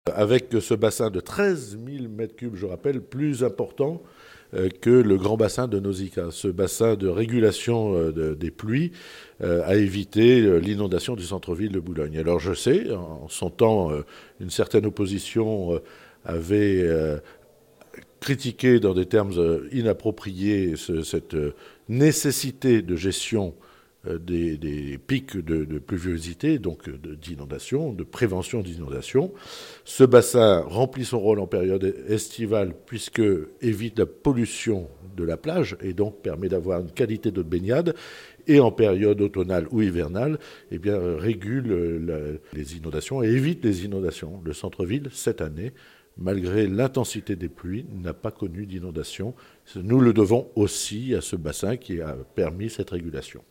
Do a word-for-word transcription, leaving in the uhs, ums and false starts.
Avec ce bassin de treize mille mètres cubes, je rappelle, plus important euh, que le grand bassin de Nausicaa. Ce bassin de régulation euh, de, des pluies euh, a évité euh, l'inondation du centre-ville de Boulogne. Alors je sais, en son temps, euh, une certaine opposition euh, avait euh, critiqué dans des termes euh, inappropriés ce, cette euh, nécessité de gestion Des, des pics de, de pluviosité, donc d'inondation, de prévention d'inondation. Ce bassin remplit son rôle en période estivale puisque évite la pollution de la plage et donc permet d'avoir une qualité de baignade. Et en période automnale ou hivernale, eh bien, régule la, les inondations et évite les inondations. Le centre-ville, cette année, malgré l'intensité des pluies, n'a pas connu d'inondation. Nous le devons aussi à ce bassin qui a permis cette régulation.